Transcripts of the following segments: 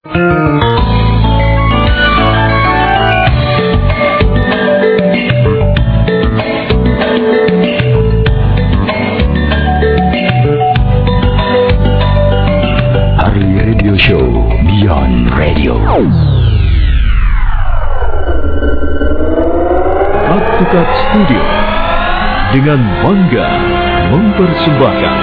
Cut Studio dengan bangga mempersembahkan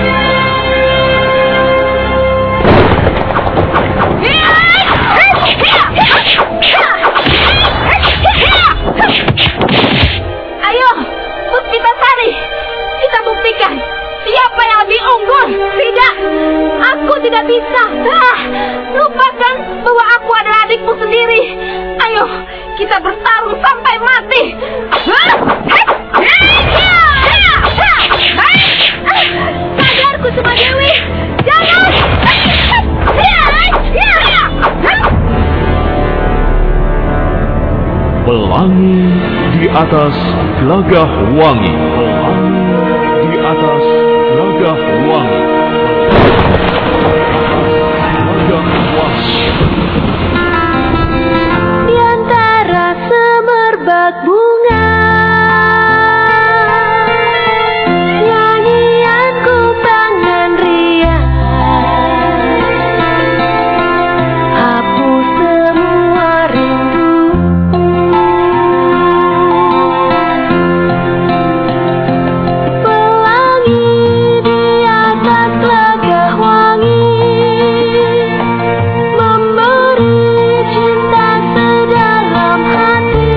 ayo, Puspitasari, kita buktikan siapa yang lebih unggul. Tidak, aku tidak bisa. Lupakan bahwa aku adalah adikmu sendiri. Ayo, kita bertarung sampai mati. Sadar Kusumadewi, jangan. Pelangi di atas gelagah wangi. Pelangi di atas gelagah wangi. Gelagah wangi. Di antara semerbak bunga, nyanyian kumpangan riang, hapus semua rindu. Pelangi di atas gelagah wangi, memberi cinta sedalam hati.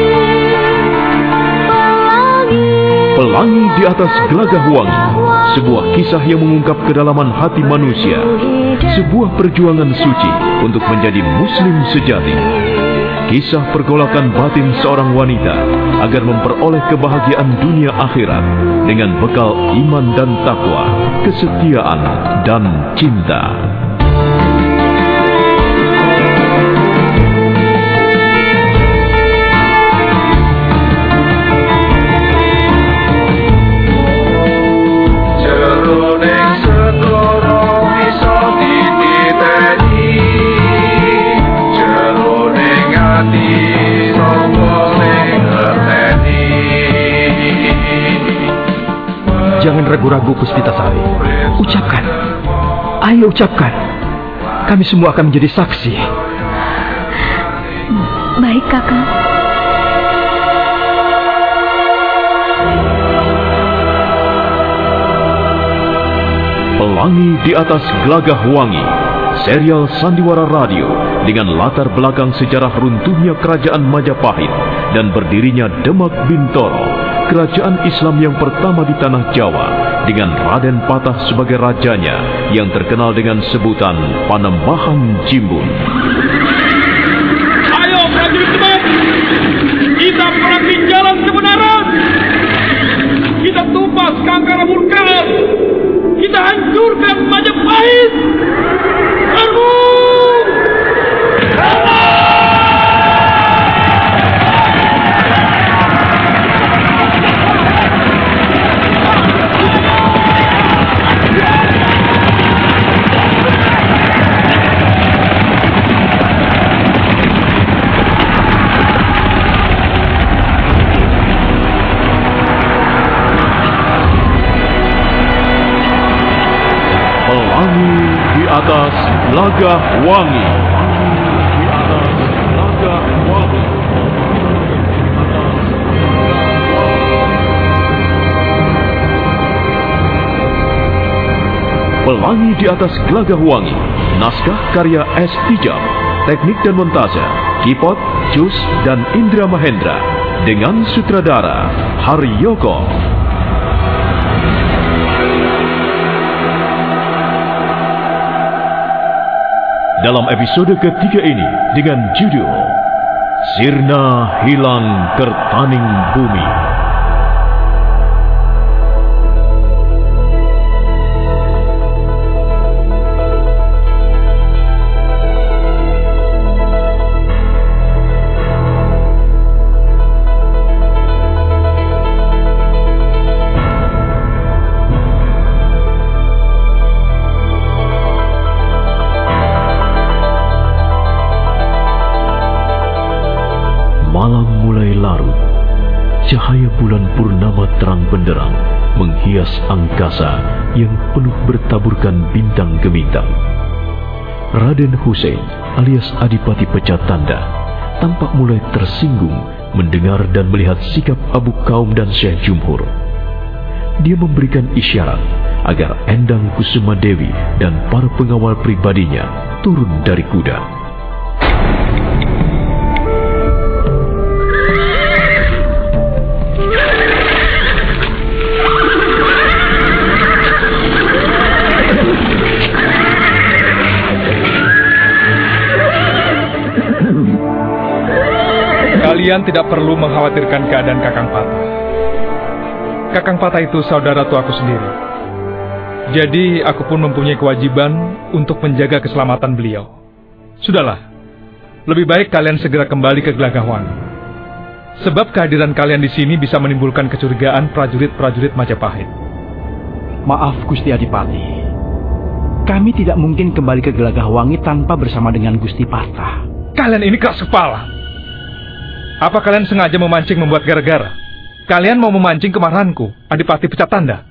Pelangi di atas gelagah wangi, sebuah kisah yang mengungkap kedalaman hati manusia, sebuah perjuangan suci untuk menjadi muslim sejati. Kisah pergolakan batin seorang wanita agar memperoleh kebahagiaan dunia akhirat dengan bekal iman dan takwa, kesetiaan dan cinta. Jangan ragu-ragu Puspitasari. Ucapkan. Ayo ucapkan. Kami semua akan menjadi saksi. Baik, Kakak. Pelangi di atas gelagah wangi, serial sandiwara radio dengan latar belakang sejarah runtuhnya kerajaan Majapahit dan berdirinya Demak Bintoro, kerajaan Islam yang pertama di tanah Jawa, dengan Raden Patah sebagai rajanya yang terkenal dengan sebutan Panembahan Jimbun. Ayo prajurit Demak, kita perangi jalan kebenaran. Kita tumpas Kangkara Murka. Kita hancurkan Majapahit. Pelangi di atas gelagah wangi. Di atas gelagah wangi. Pelangi di atas gelagah wangi. Naskah karya S. Tijab. Teknik dan montase Kipot, Jus, dan Indra Mahendra. Dengan sutradara Haryoko. Dalam episode ketiga ini dengan judul Sirna Hilang Kertaning Bumi. Cahaya bulan purnama terang benderang menghias angkasa yang penuh bertaburkan bintang gemintang. Raden Hussein alias Adipati Pecatanda tampak mulai tersinggung mendengar dan melihat sikap Abu Kaum dan Syekh Jumhur. Dia memberikan isyarat agar Endang Kusuma Dewi dan para pengawal pribadinya turun dari kuda. Kalian tidak perlu mengkhawatirkan keadaan Kakang Patah. Kakang Patah itu saudara tuaku sendiri. Jadi aku pun mempunyai kewajiban untuk menjaga keselamatan beliau. Sudahlah, lebih baik kalian segera kembali ke Gelagahwangi. Sebab kehadiran kalian di sini bisa menimbulkan kecurigaan prajurit-prajurit Majapahit. Maaf Gusti Adipati, kami tidak mungkin kembali ke Gelagahwangi tanpa bersama dengan Gusti Patah. Kalian ini keras kepala. Apa kalian sengaja memancing membuat gara-gara? Kalian mau memancing kemarahanku, Adipati Pecatanda?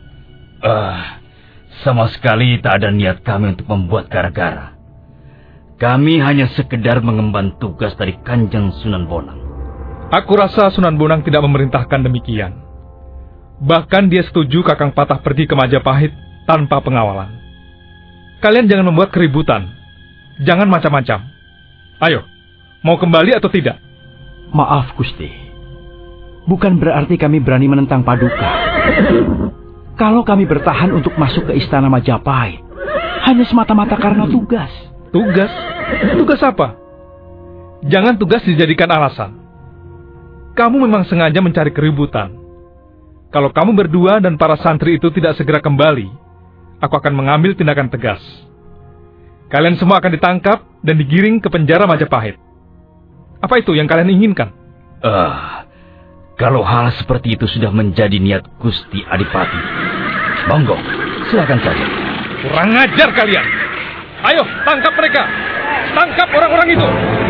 Sama sekali tak ada niat kami untuk membuat gara-gara. Kami hanya sekedar mengemban tugas dari Kanjeng Sunan Bonang. Aku rasa Sunan Bonang tidak memerintahkan demikian. Bahkan dia setuju Kakang Patah pergi ke Majapahit tanpa pengawalan. Kalian jangan membuat keributan. Jangan macam-macam. Ayo, mau kembali atau tidak? Maaf Gusti, bukan berarti kami berani menentang Paduka. Kalau kami bertahan untuk masuk ke istana Majapahit, hanya semata-mata karena tugas. Tugas? Tugas apa? Jangan tugas dijadikan alasan. Kamu memang sengaja mencari keributan. Kalau kamu berdua dan para santri itu tidak segera kembali, aku akan mengambil tindakan tegas. Kalian semua akan ditangkap dan digiring ke penjara Majapahit. Apa itu yang kalian inginkan? Kalau hal seperti itu sudah menjadi niat Gusti Adipati, monggo, silakan saja. Kurang ajar kalian. Ayo, tangkap mereka. Tangkap orang-orang itu.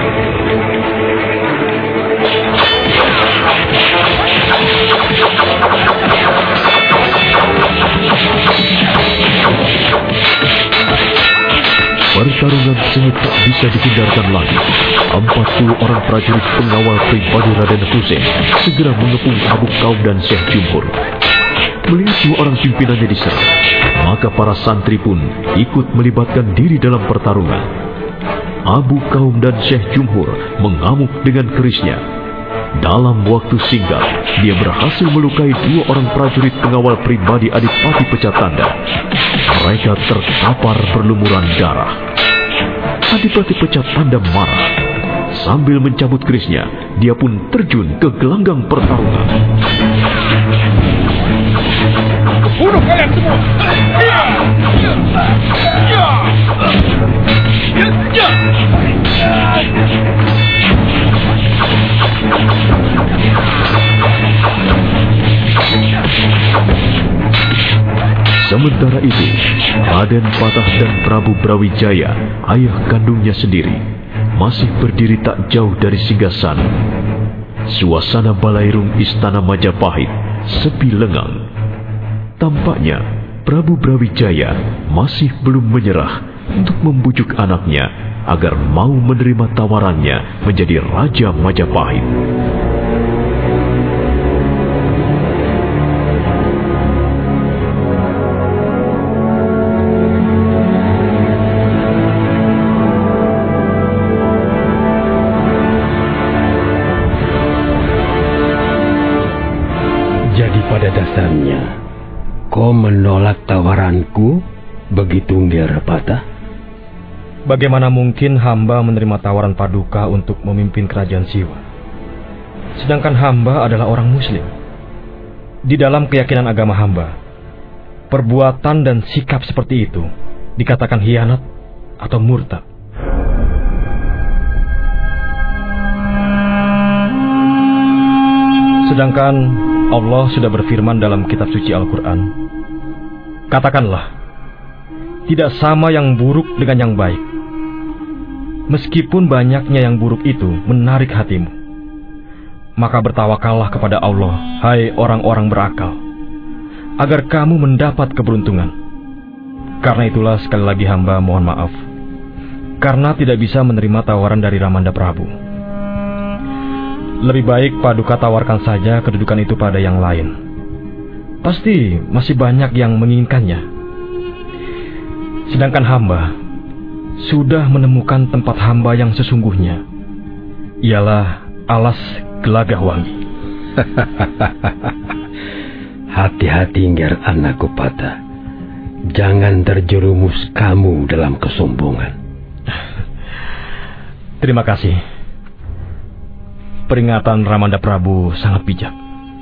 Pertarungan sengit tak bisa dihindarkan lagi. 40 orang prajurit pengawal pribadi Raden Hussein segera mengepung Abu Kaum dan Syekh Jumhur. Melihat 2 orang pimpinannya diserang, maka para santri pun ikut melibatkan diri dalam pertarungan. Abu Kaum dan Syekh Jumhur mengamuk dengan kerisnya. Dalam waktu singkat, dia berhasil melukai 2 orang prajurit pengawal pribadi Adipati Pecatanda. Mereka terkapar berlumuran darah. Adipati Pecatanda marah. Sambil mencabut kerisnya, dia pun terjun ke gelanggang pertarungan. Bunuh kalian semua! Sementara itu, Raden Patah dan Prabu Brawijaya, ayah kandungnya sendiri, masih berdiri tak jauh dari singgasana. Suasana balairung istana Majapahit sepi lengang. Tampaknya Prabu Brawijaya masih belum menyerah untuk membujuk anaknya agar mau menerima tawarannya menjadi Raja Majapahit. Pada dasarnya, kau menolak tawaranku begitu Ngger Patah? Bagaimana mungkin hamba menerima tawaran Paduka untuk memimpin kerajaan Siwa? Sedangkan hamba adalah orang Muslim. Di dalam keyakinan agama hamba, perbuatan dan sikap seperti itu dikatakan hianat atau murtad. Sedangkan Allah sudah berfirman dalam kitab suci Al-Quran, katakanlah, tidak sama yang buruk dengan yang baik. Meskipun banyaknya yang buruk itu menarik hatimu, maka bertawakallah kepada Allah, hai orang-orang berakal, agar kamu mendapat keberuntungan. Karena itulah sekali lagi hamba mohon maaf, karena tidak bisa menerima tawaran dari Ramanda Prabu. Lebih baik Paduka tawarkan saja kedudukan itu pada yang lain. Pasti masih banyak yang menginginkannya. Sedangkan hamba sudah menemukan tempat hamba yang sesungguhnya, ialah alas Gelagahwangi. Hati-hati Ngger anakku Pata. Jangan terjerumus kamu dalam kesombongan. Terima kasih. Peringatan Ramanda Prabu sangat bijak.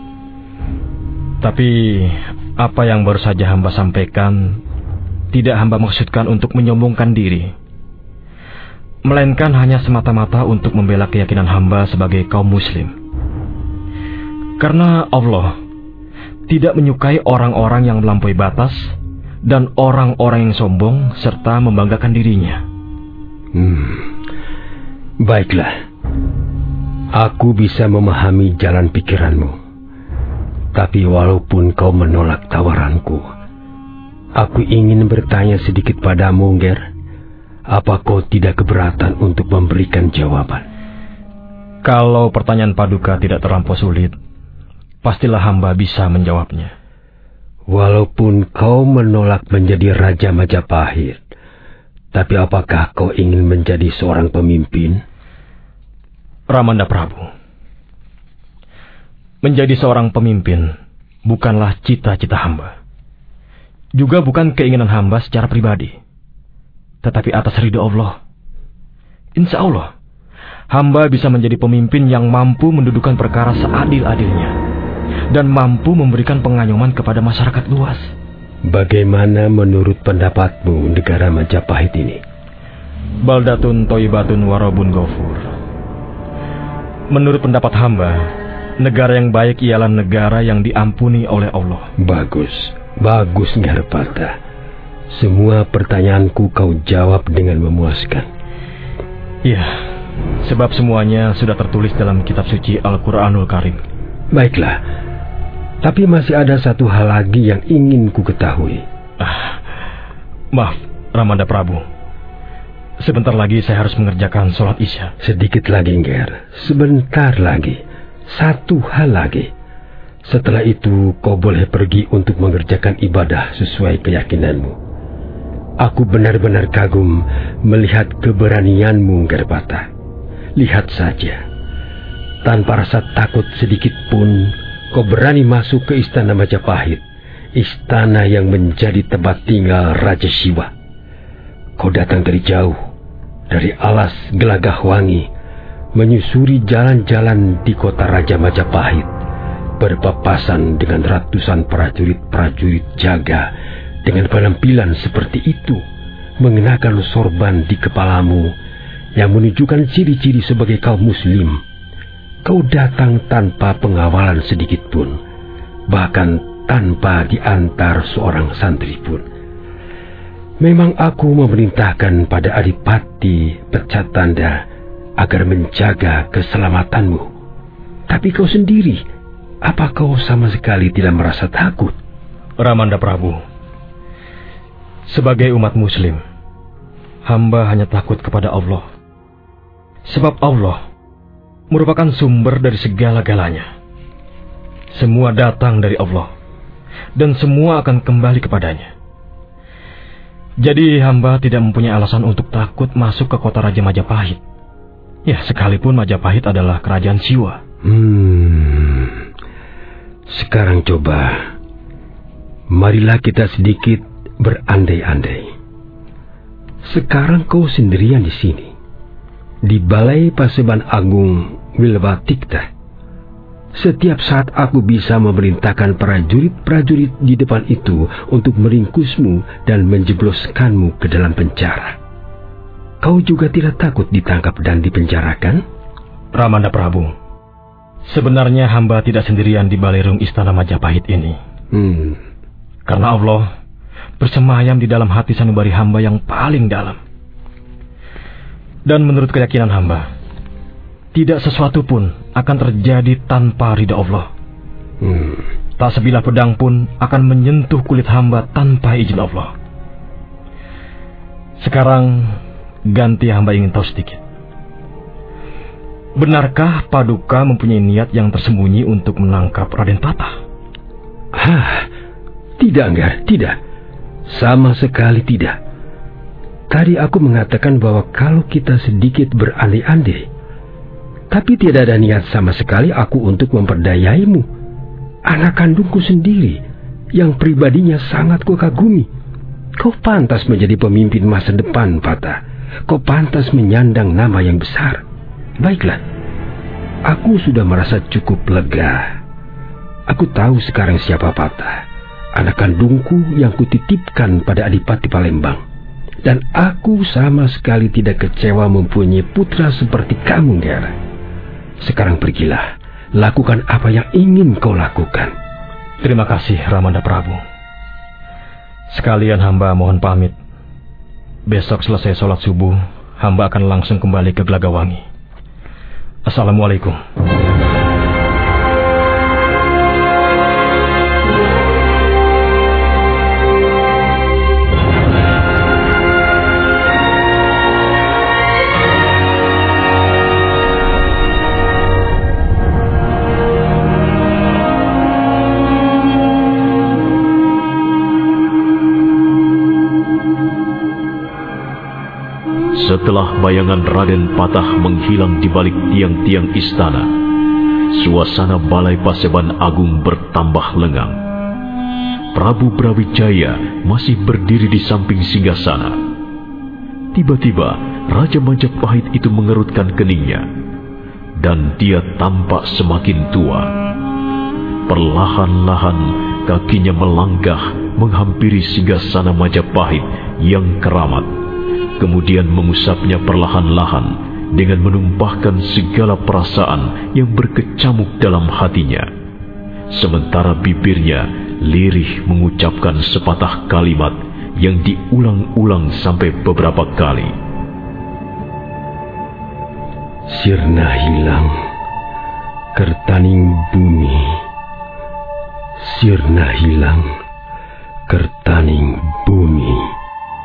Tapi apa yang baru saja hamba sampaikan tidak hamba maksudkan untuk menyombongkan diri, melainkan hanya semata-mata untuk membela keyakinan hamba sebagai kaum muslim. Karena Allah tidak menyukai orang-orang yang melampaui batas dan orang-orang yang sombong serta membanggakan dirinya. Baiklah, aku bisa memahami jalan pikiranmu. Tapi walaupun kau menolak tawaranku, aku ingin bertanya sedikit padamu, Ngger. Apa kau tidak keberatan untuk memberikan jawaban? Kalau pertanyaan Paduka tidak terlampau sulit, pastilah hamba bisa menjawabnya. Walaupun kau menolak menjadi Raja Majapahit, tapi apakah kau ingin menjadi seorang pemimpin? Ramanda Prabu, menjadi seorang pemimpin bukanlah cita-cita hamba. Juga bukan keinginan hamba secara pribadi. Tetapi atas ridho Allah, insya Allah, hamba bisa menjadi pemimpin yang mampu mendudukan perkara seadil-adilnya dan mampu memberikan pengayoman kepada masyarakat luas. Bagaimana menurut pendapatmu negara Majapahit ini? Baldatun Toibatun Warabun Ghafur. Menurut pendapat hamba, negara yang baik ialah negara yang diampuni oleh Allah. Bagus, bagus Ngger Pata. Semua pertanyaanku kau jawab dengan memuaskan. Iya, sebab semuanya sudah tertulis dalam kitab suci Al-Quranul Karim. Baiklah, tapi masih ada satu hal lagi yang ingin ku ketahui. Maaf, Ramanda Prabu. Sebentar lagi saya harus mengerjakan sholat Isya. Sedikit lagi, Ngger. Sebentar lagi. Satu hal lagi. Setelah itu, kau boleh pergi untuk mengerjakan ibadah sesuai keyakinanmu. Aku benar-benar kagum melihat keberanianmu, Ngger Pata. Lihat saja. Tanpa rasa takut sedikit pun, kau berani masuk ke istana Majapahit, istana yang menjadi tempat tinggal Raja Siwa. Kau datang dari jauh, dari alas Gelagahwangi, menyusuri jalan-jalan di kota Raja Majapahit, berpapasan dengan ratusan prajurit-prajurit jaga dengan penampilan seperti itu, mengenakan sorban di kepalamu yang menunjukkan ciri-ciri sebagai kaum muslim. Kau datang tanpa pengawalan sedikit pun, bahkan tanpa diantar seorang santri pun. Memang aku memerintahkan pada Adipati Pecatanda agar menjaga keselamatanmu. Tapi kau sendiri, apa kau sama sekali tidak merasa takut? Ramanda Prabu, sebagai umat muslim, hamba hanya takut kepada Allah. Sebab Allah merupakan sumber dari segala-galanya. Semua datang dari Allah, dan semua akan kembali kepadanya. Jadi hamba tidak mempunyai alasan untuk takut masuk ke kota Raja Majapahit. Ya, sekalipun Majapahit adalah kerajaan Siwa. Sekarang coba, marilah kita sedikit berandai-andai. Sekarang kau sendirian di sini, di Balai Paseban Agung Wilwatikta. Setiap saat aku bisa memerintahkan prajurit-prajurit di depan itu untuk meringkusmu dan menjebloskanmu ke dalam penjara. Kau juga tidak takut ditangkap dan dipenjarakan? Ramanda Prabu, sebenarnya hamba tidak sendirian di balerung istana Majapahit ini. Karena Allah bersemayam di dalam hati sanubari hamba yang paling dalam. Dan menurut keyakinan hamba, tidak sesuatu pun akan terjadi tanpa ridha Allah. Tak sebilah pedang pun akan menyentuh kulit hamba tanpa izin Allah. Sekarang ganti hamba ingin tahu sedikit. Benarkah Paduka mempunyai niat yang tersembunyi untuk menangkap Raden Patah? Tidak, Anggar, tidak. Sama sekali tidak. Tadi aku mengatakan bahwa kalau kita sedikit berandai-andai, tapi tidak ada niat sama sekali aku untuk memperdayaimu. Anak kandungku sendiri, yang pribadinya sangat kukagumi. Kau pantas menjadi pemimpin masa depan, Patah. Kau pantas menyandang nama yang besar. Baiklah, aku sudah merasa cukup lega. Aku tahu sekarang siapa Patah, anak kandungku yang kutitipkan pada Adipati Palembang. Dan aku sama sekali tidak kecewa mempunyai putra seperti kamu, Ger. Sekarang pergilah, lakukan apa yang ingin kau lakukan. Terima kasih, Ramanda Prabu. Sekalian hamba mohon pamit. Besok selesai sholat subuh, hamba akan langsung kembali ke Gelagawangi. Assalamualaikum. Setelah bayangan Raden Patah menghilang di balik tiang-tiang istana, suasana Balai Paseban Agung bertambah lengang. Prabu Brawijaya masih berdiri di samping singgasana. Tiba-tiba Raja Majapahit itu mengerutkan keningnya, dan dia tampak semakin tua. Perlahan-lahan kakinya melangkah menghampiri singgasana Majapahit yang keramat. Kemudian mengusapnya perlahan-lahan dengan menumpahkan segala perasaan yang berkecamuk dalam hatinya. Sementara bibirnya lirih mengucapkan sepatah kalimat yang diulang-ulang sampai beberapa kali. Sirna hilang, kertaning bumi. Sirna hilang, kertaning bumi.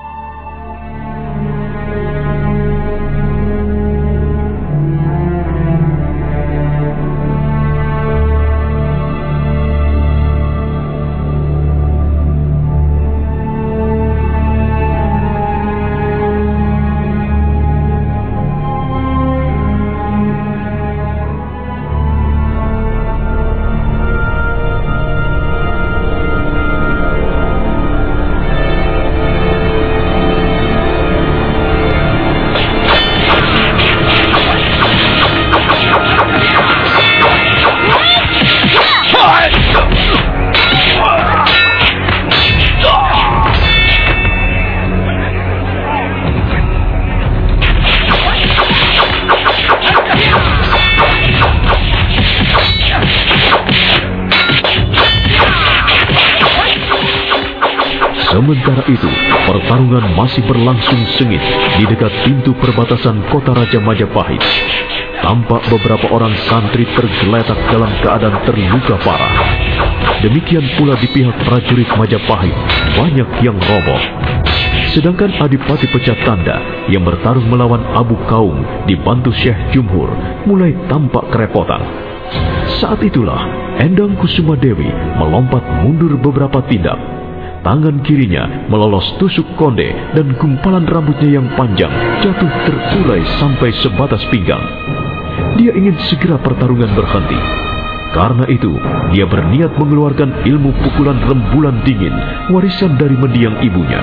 Sementara itu, pertarungan masih berlangsung sengit di dekat pintu perbatasan kota Raja Majapahit. Tampak beberapa orang santri tergeletak dalam keadaan terluka parah. Demikian pula di pihak prajurit Majapahit, banyak yang roboh. Sedangkan Adipati Pecah Tanda yang bertarung melawan Abu Kaum dibantu Syekh Jumhur mulai tampak kerepotan. Saat itulah Endang Kusuma Dewi melompat mundur beberapa tindak. Tangan kirinya melolos tusuk konde dan gumpalan rambutnya yang panjang jatuh terurai sampai sebatas pinggang. Dia ingin segera pertarungan berhenti. Karena itu, dia berniat mengeluarkan ilmu pukulan rembulan dingin, warisan dari mendiang ibunya.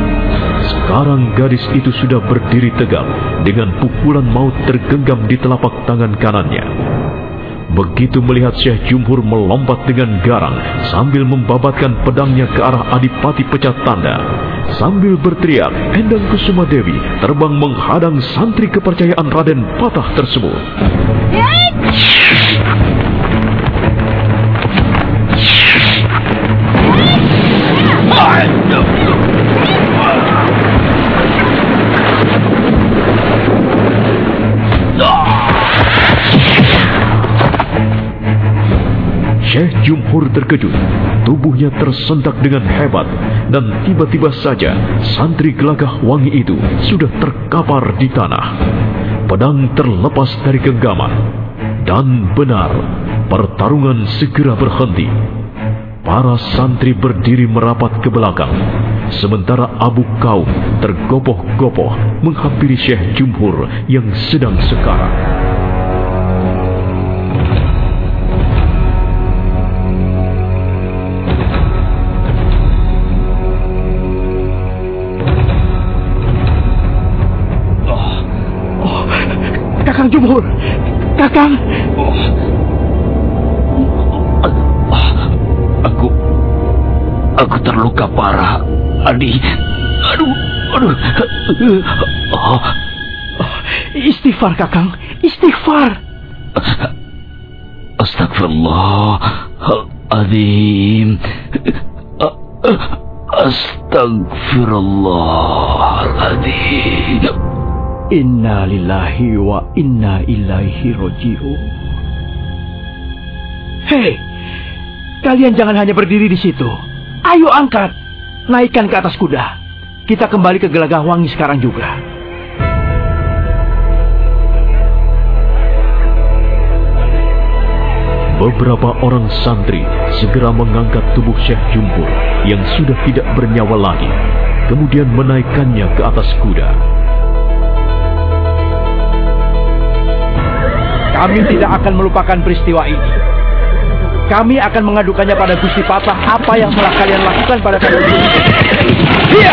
Sekarang gadis itu sudah berdiri tegak dengan pukulan maut tergenggam di telapak tangan kanannya. Begitu melihat Syekh Jumhur melompat dengan garang sambil membabatkan pedangnya ke arah Adipati Pecah Tanda. Sambil berteriak, Endang Kusuma Dewi terbang menghadang santri kepercayaan Raden Patah tersebut. Syekh Jumhur terkejut. Tubuhnya tersentak dengan hebat, dan tiba-tiba saja santri Gelagah Wangi itu sudah terkapar di tanah. Pedang terlepas dari genggaman. Dan benar, pertarungan segera berhenti. Para santri berdiri merapat ke belakang, sementara Abu Kaum tergopoh-gopoh menghampiri Syekh Jumhur yang sedang sekarat. Kakang Jumhur, Kakang. Aku terluka parah, Adi. Aduh. Istighfar, Kakang. Istighfar. Astagfirullahaladzim. Astagfirullahaladzim. Inna lillahi wa inna ilaihi roji'un. Hei, kalian jangan hanya berdiri di situ. Ayo angkat, naikkan ke atas kuda. Kita kembali ke Gelagah Wangi sekarang juga. Beberapa orang santri segera mengangkat tubuh Syekh Jumhur yang sudah tidak bernyawa lagi, kemudian menaikkannya ke atas kuda. Kami tidak akan melupakan peristiwa ini. Kami akan mengadukannya pada Gusti Patah apa yang telah kalian lakukan pada kami. Iya.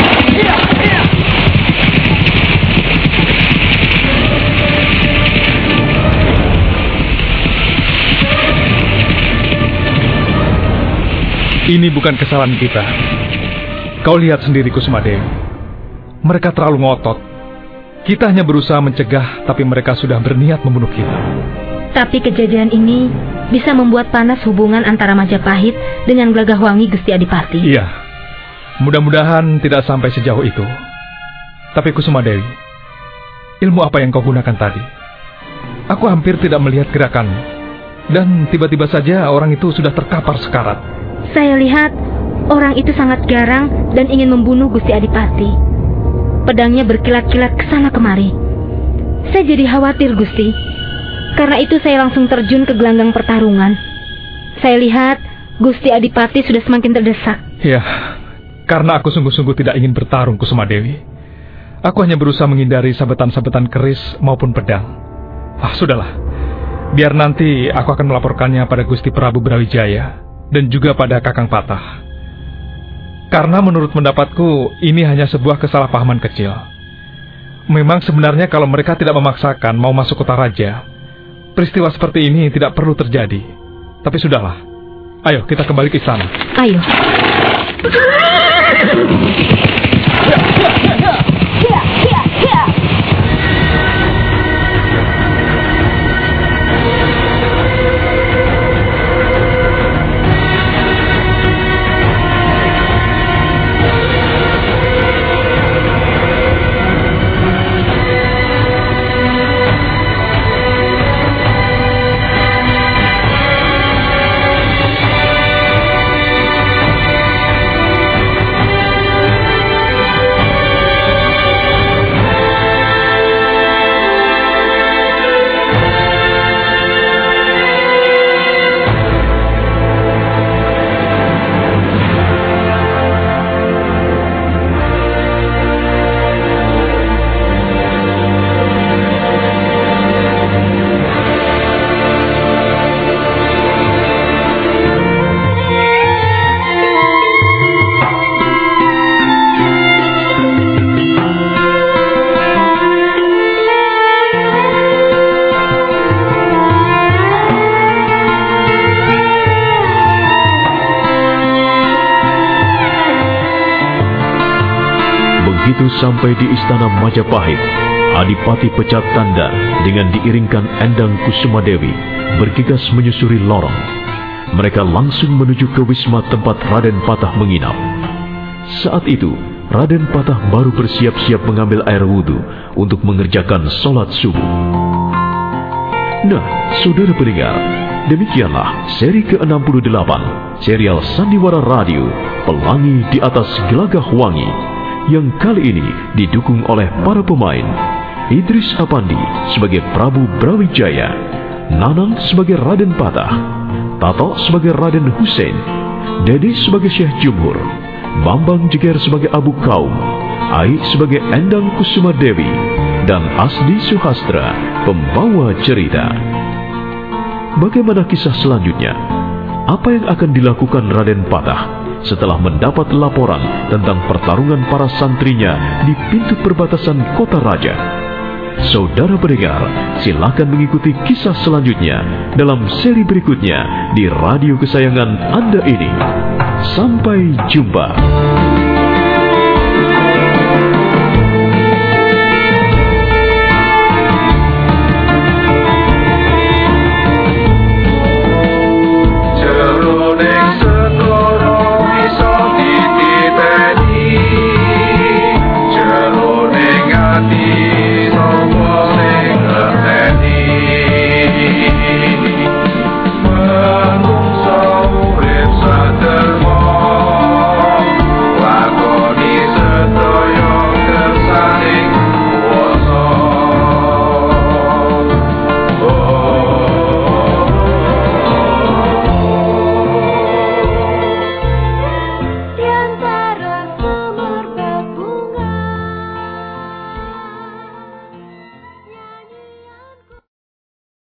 Ini bukan kesalahan kita. Kau lihat sendiri, Kusumadewi. Mereka terlalu ngotot. Kita hanya berusaha mencegah, tapi mereka sudah berniat membunuh kita. Tapi kejadian ini bisa membuat panas hubungan antara Majapahit dengan Gelagah Wangi, Gusti Adipati. Iya, mudah-mudahan tidak sampai sejauh itu. Tapi Kusumadewi, ilmu apa yang kau gunakan tadi? Aku hampir tidak melihat gerakanmu. Dan tiba-tiba saja orang itu sudah terkapar sekarat. Saya lihat orang itu sangat garang dan ingin membunuh Gusti Adipati. Pedangnya berkilat-kilat ke sana kemari. Saya jadi khawatir, Gusti. Karena itu saya langsung terjun ke gelanggang pertarungan. Saya lihat Gusti Adipati sudah semakin terdesak. Ya, karena aku sungguh-sungguh tidak ingin bertarung, Kusumadewi. Aku hanya berusaha menghindari sabetan-sabetan keris maupun pedang. Sudahlah. Biar nanti aku akan melaporkannya pada Gusti Prabu Brawijaya dan juga pada Kakang Patah. Karena menurut pendapatku, ini hanya sebuah kesalahpahaman kecil. Memang sebenarnya kalau mereka tidak memaksakan mau masuk kota raja, peristiwa seperti ini tidak perlu terjadi. Tapi sudahlah. Ayo, kita kembali ke istana. Ayo. Begitu sampai di istana Majapahit, Adipati Pecat Tandar dengan diiringkan Endang Kusumadewi bergegas menyusuri lorong. Mereka langsung menuju ke wisma tempat Raden Patah menginap. Saat itu, Raden Patah baru bersiap-siap mengambil air wudhu untuk mengerjakan sholat subuh. Nah, saudara pendengar, Demikianlah seri ke-68 serial Sandiwara Radio Pelangi di Atas Gelagah Wangi, yang kali ini didukung oleh para pemain: Idris Apandi sebagai Prabu Brawijaya, Nanang sebagai Raden Patah, Tato sebagai Raden Hussein, Dede sebagai Syekh Jumhur, Bambang Jeger sebagai Abu Kaum, Ai sebagai Endang Kusuma Dewi, dan Asdi Suhastra pembawa cerita. Bagaimana kisah selanjutnya? Apa yang akan dilakukan Raden Patah setelah mendapat laporan tentang pertarungan para santrinya di pintu perbatasan kota raja? Saudara pendengar, silakan mengikuti kisah selanjutnya dalam seri berikutnya di radio kesayangan Anda ini. Sampai jumpa.